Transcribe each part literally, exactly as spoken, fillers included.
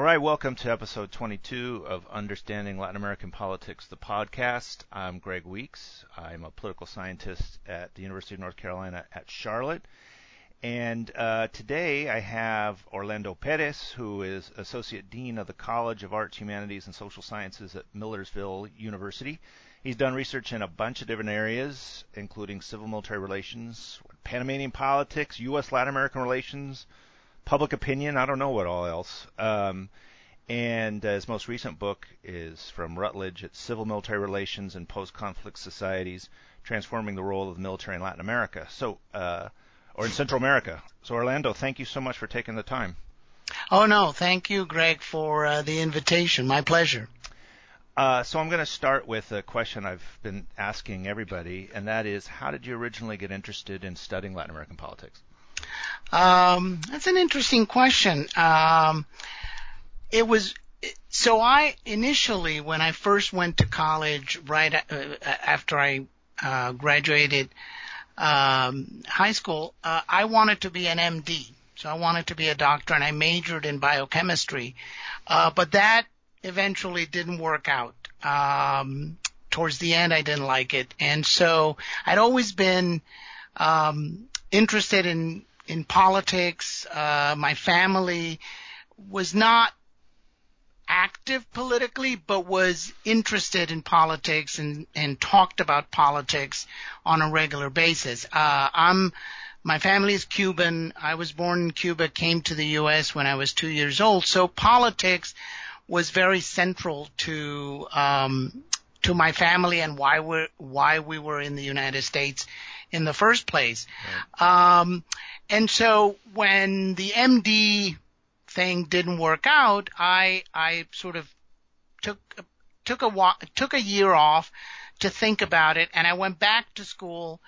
right, welcome to episode twenty-two of Understanding Latin American Politics, the podcast. I'm Greg Weeks. I'm a political scientist at the University of North Carolina at Charlotte. And uh, today I have Orlando Perez, who is Associate Dean of the College of Arts, Humanities, and Social Sciences at Millersville University. He's done research in a bunch of different areas, including civil-military relations, Panamanian politics, U S Latin American relations, public opinion, I don't know what all else. Um, and uh, his most recent book is from Routledge. It's Civil Military Relations in Post-Conflict Societies, Transforming the Role of the Military in Latin America, so uh, or in Central America. So Orlando, thank you so much for taking the time. Oh, no, thank you, Greg, for uh, the invitation. My pleasure. Uh, so I'm going to start with a question I've been asking everybody, and that is, how did you originally get interested in studying Latin American politics? Um, that's an interesting question. Um, it was, so I initially, when I first went to college, right uh, after I uh, graduated um, high school, uh, I wanted to be an M D. So I wanted to be a doctor, and I majored in biochemistry. Uh, but that eventually didn't work out. Um, towards the end, I didn't like it. And so I'd always been um, interested in in politics. Uh, my family was not active politically, but was interested in politics and, and talked about politics on a regular basis. Uh, I'm, my family is Cuban. I was born in Cuba, came to the U S when I was two years old. So politics was very central to, um, to my family and why we're, why we were in the United States in the first place. Right. Um, and so when the M D thing didn't work out, I, I sort of took, took a, took a year off to think about it, and I went back to school,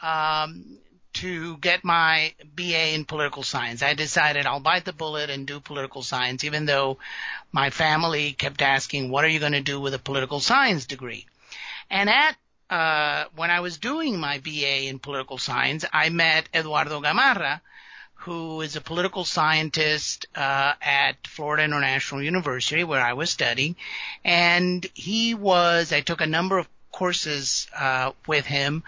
um, to get my B A in political science. I decided I'll bite the bullet and do political science, even though my family kept asking, what are you going to do with a political science degree? And at Uh, when I was doing my B A in political science, I met Eduardo Gamarra, who is a political scientist uh, at Florida International University, where I was studying. And he was, I took a number of courses uh, with him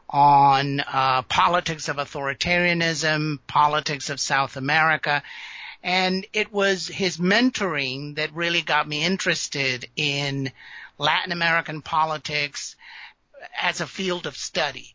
on uh, politics of authoritarianism, politics of South America. And it was his mentoring that really got me interested in Latin American politics as a field of study.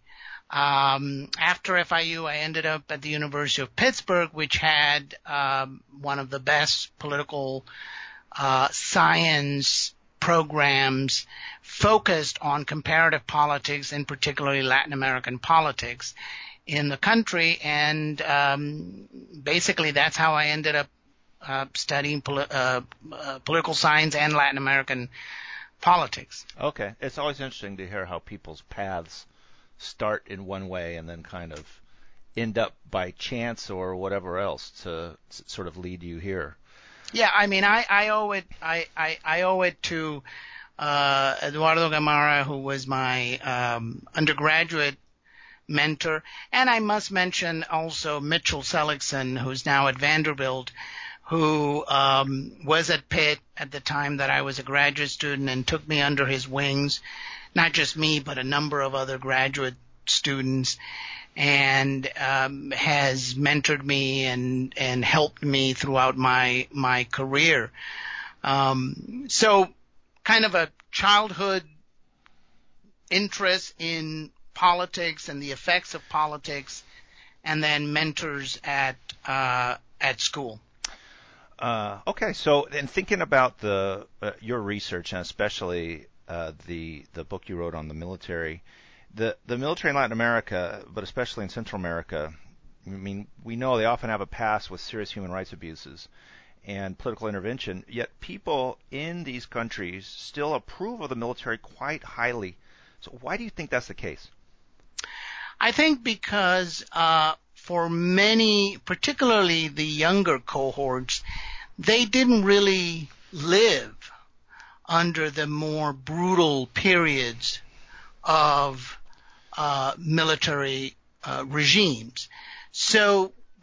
Um, after F I U, I ended up at the University of Pittsburgh, which had um, one of the best political uh, science programs focused on comparative politics, and particularly Latin American politics in the country. And um, basically that's how I ended up uh, studying poli- uh, uh, political science and Latin American politics. Okay. It's always interesting to hear how people's paths start in one way and then kind of end up by chance or whatever else to sort of lead you here. Yeah, I mean, I, I owe it, I, I, I owe it to, uh, Eduardo Gamarra, who was my, um, undergraduate mentor. And I must mention also Mitchell Seligson, who's now at Vanderbilt, who um, was at Pitt at the time that I was a graduate student and took me under his wings, not just me, but a number of other graduate students, and um, has mentored me and, and helped me throughout my, my career. Um, so kind of a childhood interest in politics and the effects of politics, and then mentors at uh, at school. Uh, okay, so in thinking about the uh, your research, and especially uh, the the book you wrote on the military, the the military in Latin America, but especially in Central America, I mean, we know they often have a past with serious human rights abuses and political intervention, yet people in these countries still approve of the military quite highly. So why do you think that's the case? I think because uh, for many, particularly the younger cohorts, they didn't really live under the more brutal periods of uh, military uh, regimes. So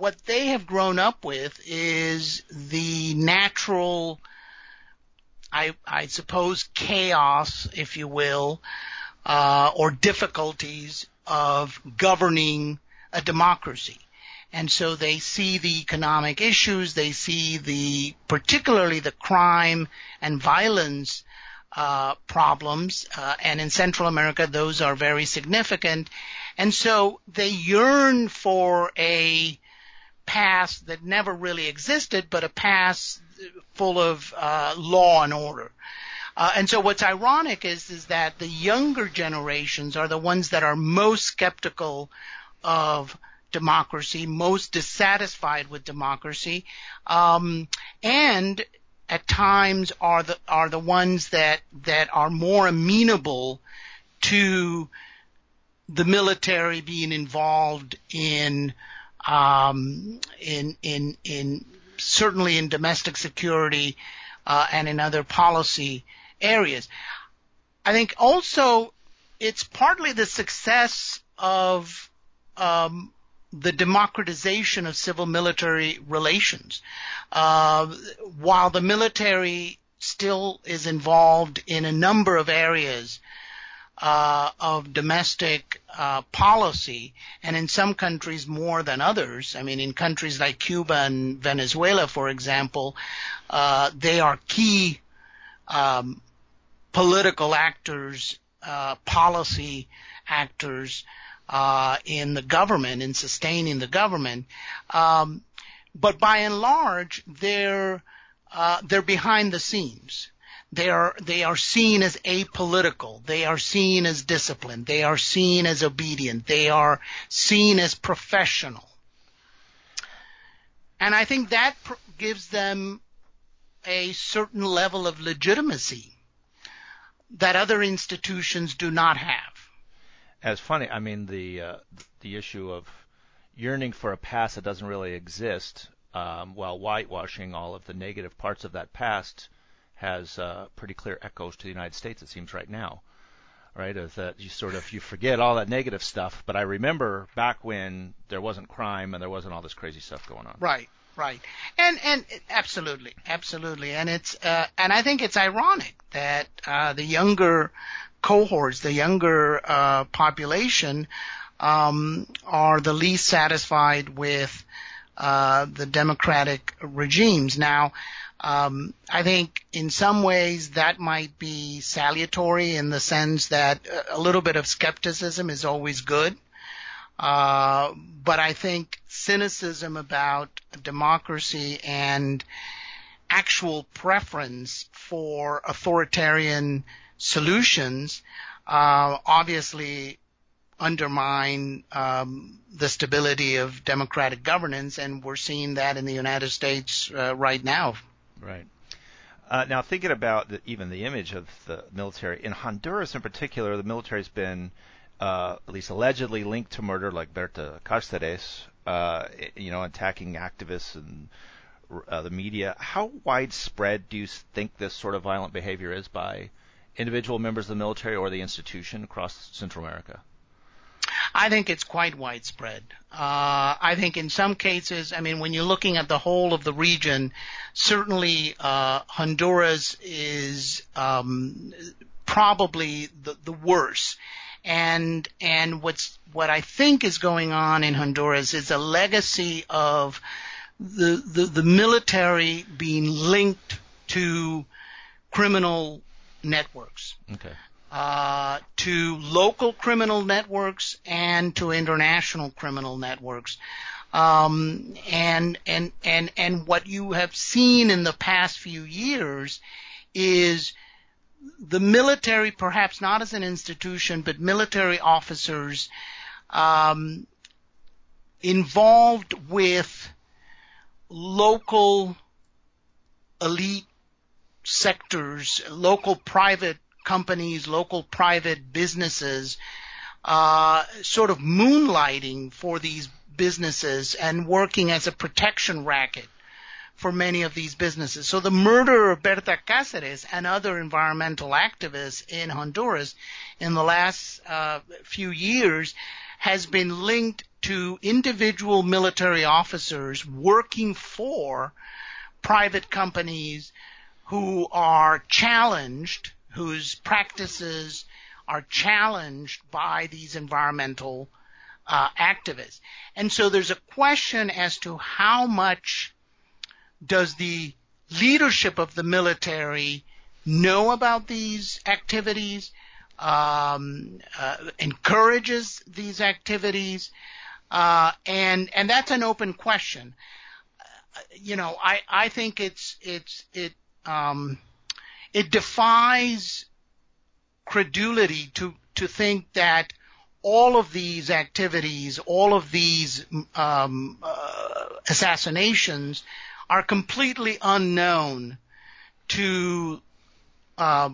what they have grown up with is the natural, I, I suppose, chaos, if you will, uh, or difficulties of governing a democracy. And so they see the economic issues, they see the, particularly the crime and violence uh, problems, uh, and in Central America those are very significant. And so they yearn for a past that never really existed, but a past full of uh, law and order. Uh, and so what's ironic is, is that the younger generations are the ones that are most skeptical of democracy, most dissatisfied with democracy, um, and at times are the are the ones that that are more amenable to the military being involved in um, in in in certainly in domestic security uh, and in other policy areas. I think also it's partly the success of um, the democratization of civil-military relations. Uh, while the military still is involved in a number of areas uh, of domestic uh, policy, and in some countries more than others. I mean, in countries like Cuba and Venezuela, for example, uh, they are key um, political actors, uh, policy actors, Uh, in the government, in sustaining the government, um, but by and large, they're uh, they're behind the scenes. They are they are seen as apolitical. They are seen as disciplined. They are seen as obedient. They are seen as professional. And I think that pr- gives them a certain level of legitimacy that other institutions do not have. It's funny. I mean, the uh, the issue of yearning for a past that doesn't really exist, um, while whitewashing all of the negative parts of that past, has uh, pretty clear echoes to the United States. It seems right now, right? Is that you sort of you forget all that negative stuff, but I remember back when there wasn't crime and there wasn't all this crazy stuff going on. Right, right, and and absolutely, absolutely, and it's uh, and I think it's ironic that uh, the younger cohorts, the younger uh, population, um, are the least satisfied with uh, the democratic regimes. Now, um, I think in some ways that might be salutary in the sense that a little bit of skepticism is always good. Uh, but I think cynicism about democracy and actual preference for authoritarian solutions uh, obviously undermine um, the stability of democratic governance, and we're seeing that in the United States uh, right now. Right. Uh, now, thinking about the, even the image of the military, in Honduras in particular, the military's been uh, at least allegedly linked to murder, like Berta Cáceres, uh, you know, attacking activists and uh, the media. How widespread do you think this sort of violent behavior is by individual members of the military or the institution across Central America? I think it's quite widespread. Uh, I think in some cases, I mean, when you're looking at the whole of the region, certainly uh, Honduras is um, probably the, the worst. And and what's what I think is going on in Honduras is a legacy of the the, the military being linked to criminal networks. Okay. Uh, to local criminal networks and to international criminal networks. Um, and, and, and, and what you have seen in the past few years is the military, perhaps not as an institution, but military officers, um, involved with local elite sectors, local private companies, local private businesses, uh, sort of moonlighting for these businesses and working as a protection racket for many of these businesses. So the murder of Berta Cáceres and other environmental activists in Honduras in the last uh, few years has been linked to individual military officers working for private companies who are challenged, whose practices are challenged by these environmental uh, activists. And so there's a question as to how much does the leadership of the military know about these activities, um, uh, encourages these activities, uh, and and that's an open question. Uh, you know, I, I think it's it's it um, it defies credulity to to think that all of these activities, all of these um, uh, assassinations, are completely unknown to uh,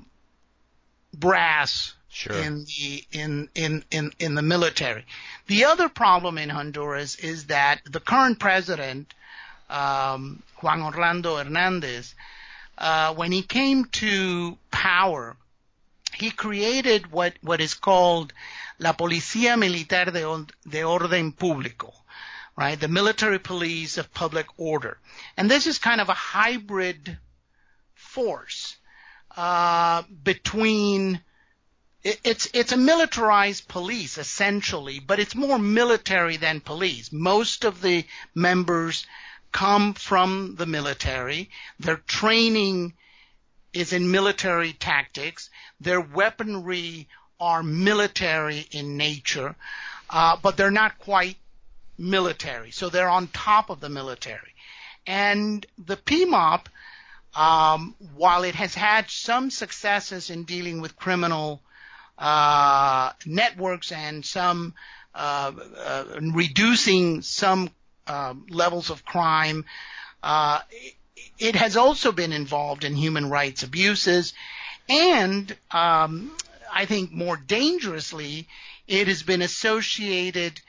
brass sure. in the in, in in in the military. The other problem in Honduras is that the current president, um, Juan Orlando Hernandez, uh, when he came to power, he created what what is called la Policía Militar de, de Orden Público, right? The military police of public order. And this is kind of a hybrid force uh, between it, it's it's a militarized police essentially, but it's more military than police. Most of the members come from the military. Their training is in military tactics. Their weaponry are military in nature, uh, but they're not quite military. So they're on top of the military. And the P M O P, um, while it has had some successes in dealing with criminal uh, networks and some uh, uh, reducing some uh, levels of crime, uh, it has also been involved in human rights abuses, and um, I think more dangerously, it has been associated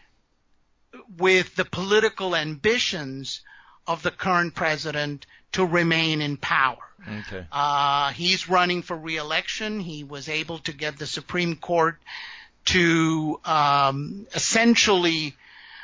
with the political ambitions of the current president to remain in power. Okay. Uh, he's running for re-election. He was able to get the Supreme Court to um, essentially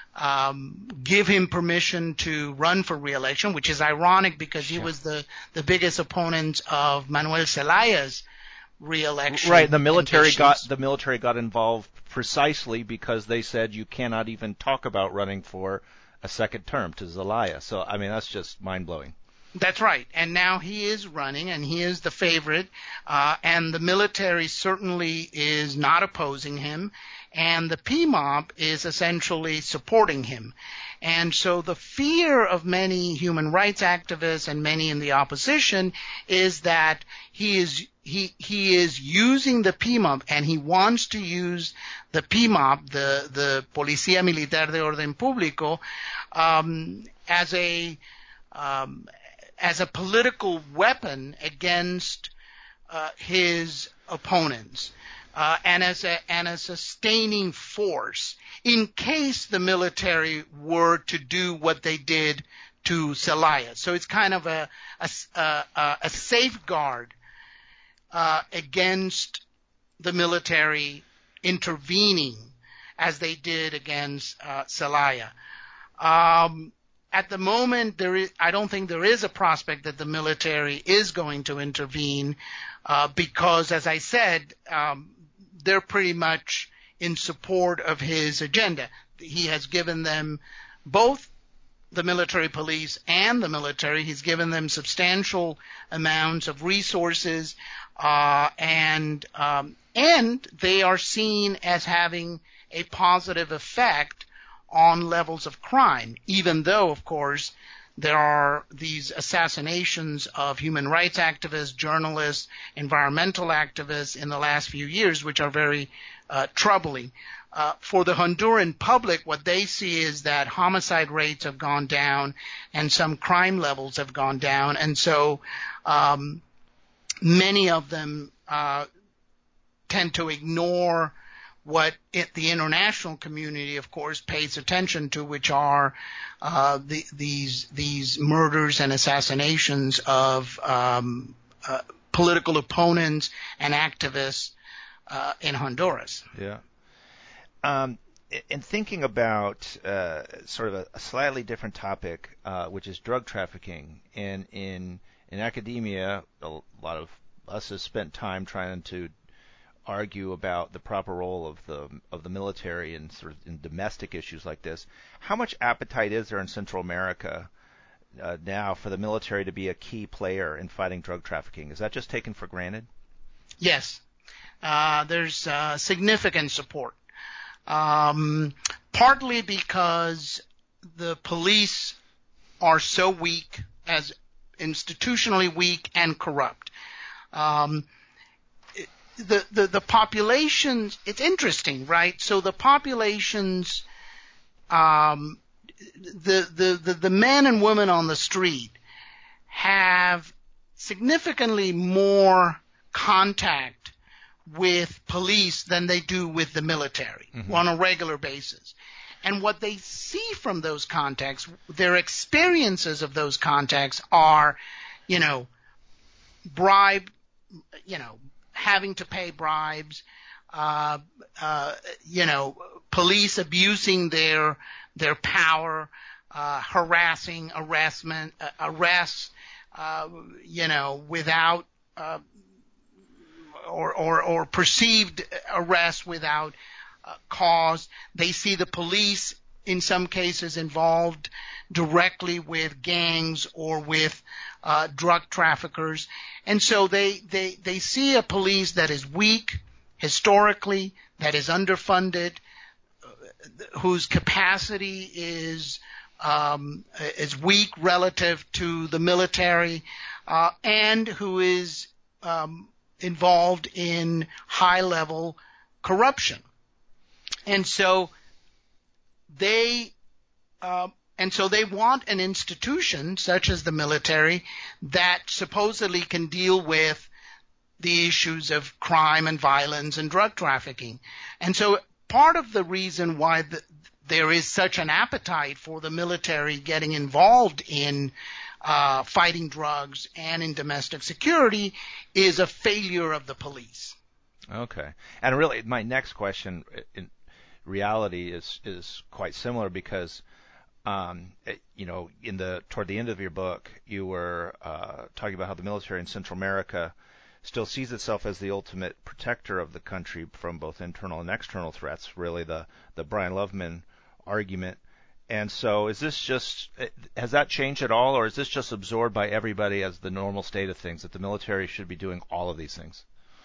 um, give him permission to run for re-election, which is ironic because he yeah. was the, the biggest opponent of Manuel Zelaya's re-election. Right. The military ambitions. got the military got involved precisely because they said you cannot even talk about running for a second term to Zelaya. So I mean that's just mind blowing. That's right. And now he is running, and he is the favorite, uh, and the military certainly is not opposing him, and the P M O P is essentially supporting him. And so the fear of many human rights activists and many in the opposition is that he is he he is using the P M O P, and he wants to use the P M O P, the the Policía Militar de Orden Público, um, as a um, as a political weapon against uh, his opponents, uh, and as a and a sustaining force in case the military were to do what they did to Zelaya. So it's kind of a a, a, a safeguard uh, against the military intervening as they did against uh, Zelaya. Um, At the moment, there is, I don't think there is a prospect that the military is going to intervene uh, because, as I said, um, they're pretty much in support of his agenda. He has given them, both the military police and the military, he's given them substantial amounts of resources, uh, and um, and they are seen as having a positive effect on levels of crime, even though, of course, there are these assassinations of human rights activists, journalists, environmental activists in the last few years, which are very uh, troubling. Uh, for the Honduran public, what they see is that homicide rates have gone down and some crime levels have gone down, and so um, many of them uh, tend to ignore what it, the international community, of course, pays attention to, which are uh, the, these these murders and assassinations of um, uh, political opponents and activists uh, in Honduras. Yeah. Um, in thinking about uh, sort of a, a slightly different topic, uh, which is drug trafficking, and in in academia, a lot of us has spent time trying to argue about the proper role of the of the military in sort of in domestic issues like this. How much appetite is there in Central America uh, now for the military to be a key player in fighting drug trafficking? Is that just taken for granted? Yes, uh, there's uh, significant support. Um, partly because the police are so weak, as institutionally weak and corrupt. Um, the, the, the populations, it's interesting, right? So the populations, um, the, the, the, the men and women on the street have significantly more contact with police than they do with the military mm-hmm. on a regular basis. And what they see from those contacts, their experiences of those contacts are, you know, bribe, you know, having to pay bribes, uh, uh, you know, police abusing their, their power, uh, harassing, arrestment, uh, arrests, uh, you know, without, uh, Or, or, or perceived arrest without uh, cause. They see the police, in some cases, involved directly with gangs or with uh, drug traffickers. And so they, they, they see a police that is weak historically, that is underfunded, uh, whose capacity is um, is weak relative to the military, uh, and who is um, involved in high-level corruption. And so they uh, and so they want an institution such as the military that supposedly can deal with the issues of crime and violence and drug trafficking. And so part of the reason why the, there is such an appetite for the military getting involved in Uh, fighting drugs and in domestic security is a failure of the police. Okay. And really, my next question in reality is is quite similar because, um, it, you know, in the toward the end of your book, you were uh, talking about how the military in Central America still sees itself as the ultimate protector of the country from both internal and external threats. Really, the the Brian Loveman argument. And so is this just, has that changed at all, or is this just absorbed by everybody as the normal state of things, that the military should be doing all of these things?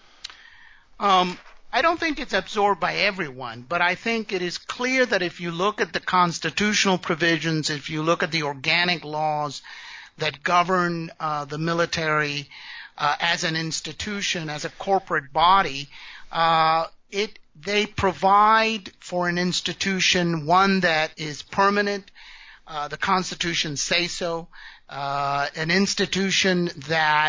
Um, I don't think it's absorbed by everyone, but I think it is clear that if you look at the constitutional provisions, if you look at the organic laws that govern uh, the military uh, as an institution, as a corporate body, uh, it they provide for an institution, one that is permanent. Uh, the Constitution says so. Uh, an institution that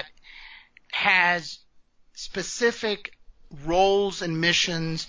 has specific roles and missions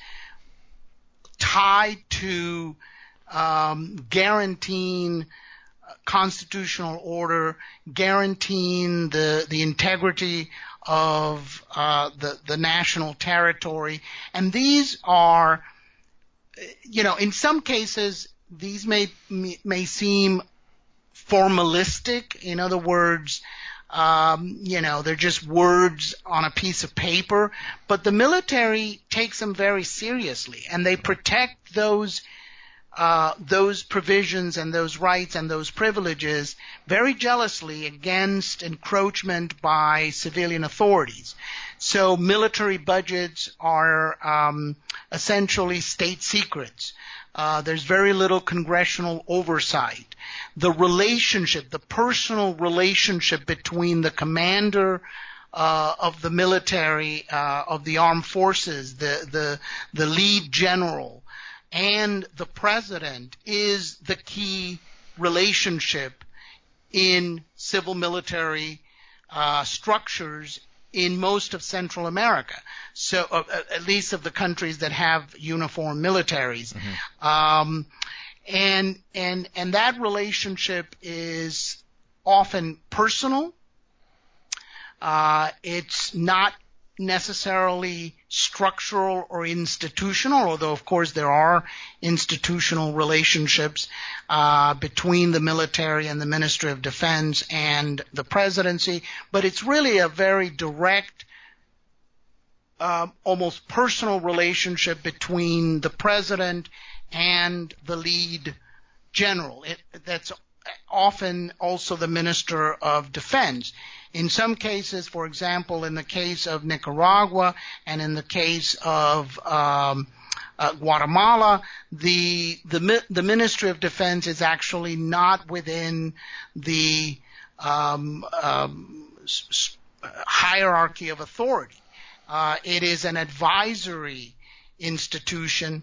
tied to um, guaranteeing constitutional order, guaranteeing the, the integrity of uh, the, the national territory. And these are, you know, in some cases, these may may seem formalistic. In other words, um, you know, they're just words on a piece of paper. But the military takes them very seriously, and they protect those Uh, those provisions and those rights and those privileges very jealously against encroachment by civilian authorities. So military budgets are um, essentially state secrets. Uh, there's very little congressional oversight. The relationship, the personal relationship between the commander uh, of the military, uh, of the armed forces, the, the, the lead general, and the president is the key relationship in civil military uh, structures in most of Central America, so uh, at least of the countries that have uniform militaries. Mm-hmm. Um, and and and that relationship is often personal. Uh, it's not necessarily structural or institutional, although of course there are institutional relationships uh, between the military and the Ministry of Defense and the presidency, but it's really a very direct, uh, almost personal relationship between the president and the lead general. It, that's often also the Minister of Defense. In some cases, for example, in the case of Nicaragua and in the case of um, uh, Guatemala, the, the the Ministry of Defense is actually not within the um, um, hierarchy of authority. Uh, it is an advisory institution,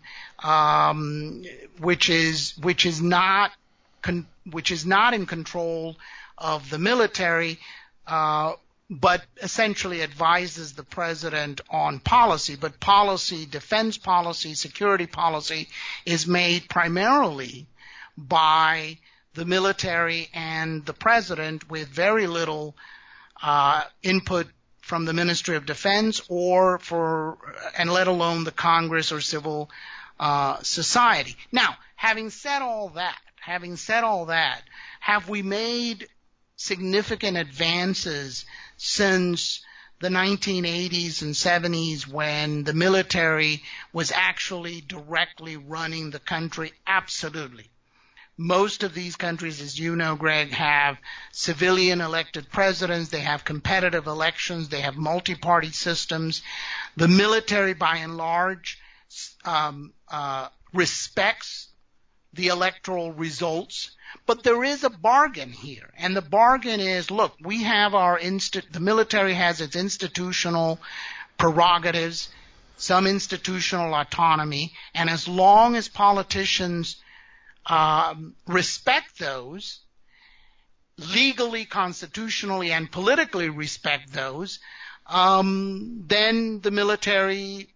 um, which is which is not con- which is not in control of the military. Uh, but essentially advises the president on policy. But policy, defense policy, security policy is made primarily by the military and the president with very little uh, input from the Ministry of Defense or for, and let alone the Congress or civil uh, society. Now, having said all that, having said all that, have we made significant advances since the nineteen eighties and seventies when the military was actually directly running the country? Absolutely. Most of these countries, as you know, Greg, have civilian elected presidents. They have competitive elections. They have multi-party systems. The military, by and large, um, uh, respects the electoral results. But there is a bargain here, and the bargain is, look, we have our insti- the military has its institutional prerogatives, some institutional autonomy, and as long as politicians um, respect those, legally, constitutionally, and politically respect those, um, then the military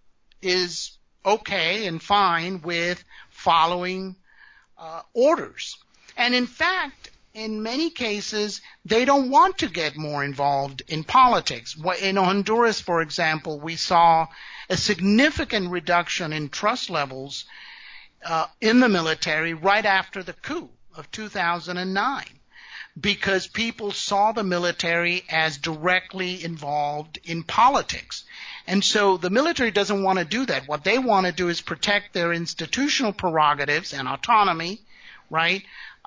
is okay and fine with following uh, orders. And in fact, in many cases, they don't want to get more involved in politics. In Honduras, for example, we saw a significant reduction in trust levels uh, in the military right after the coup of two thousand nine, because people saw the military as directly involved in politics. And so the military doesn't want to do that. What they want to do is protect their institutional prerogatives and autonomy, right?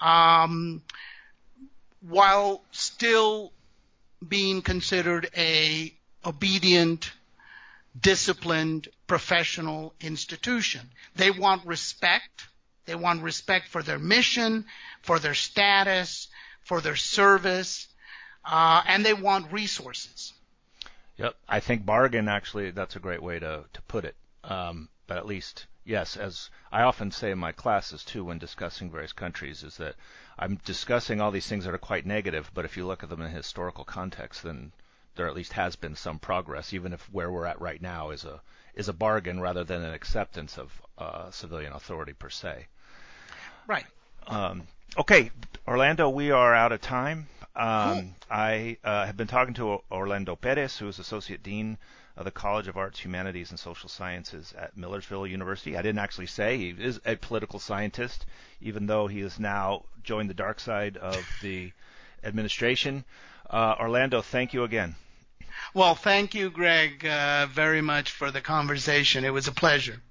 Um, while still being considered a obedient, disciplined, professional institution. They want respect. They want respect for their mission, for their status, for their service, uh, and they want resources. Yep, I think bargain, actually, that's a great way to, to put it. Um, but at least, yes, as I often say in my classes, too, when discussing various countries, is that I'm discussing all these things that are quite negative, but if you look at them in historical context, then there at least has been some progress, even if where we're at right now is a is a bargain rather than an acceptance of uh, civilian authority per se. Right. Um, okay, Orlando, we are out of time. Um, cool. I uh, have been talking to Orlando Perez, who is Associate Dean of the College of Arts, Humanities, and Social Sciences at Millersville University. I didn't actually say he is a political scientist, even though he has now joined the dark side of the administration. Uh, Orlando, thank you again. Well, thank you, Greg, uh, very much for the conversation. It was a pleasure.